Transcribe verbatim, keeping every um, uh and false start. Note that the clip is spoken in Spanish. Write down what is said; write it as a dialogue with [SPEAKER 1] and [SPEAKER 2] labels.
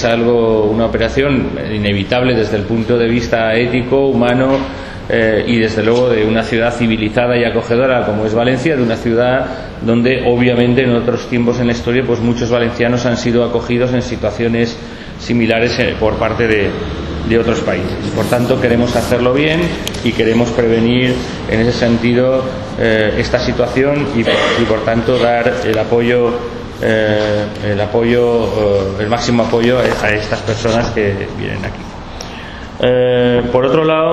[SPEAKER 1] es algo, una operación inevitable desde el punto de vista ético, humano eh, y desde luego de una ciudad civilizada y acogedora como es Valencia, de una ciudad donde obviamente en otros tiempos en la historia pues muchos valencianos han sido acogidos en situaciones similares por parte de, de otros países. Por tanto, queremos hacerlo bien y queremos prevenir en ese sentido eh, esta situación y, y por tanto dar el apoyo eh, el apoyo eh, el máximo apoyo a, a estas personas que vienen aquí. Eh, por otro lado,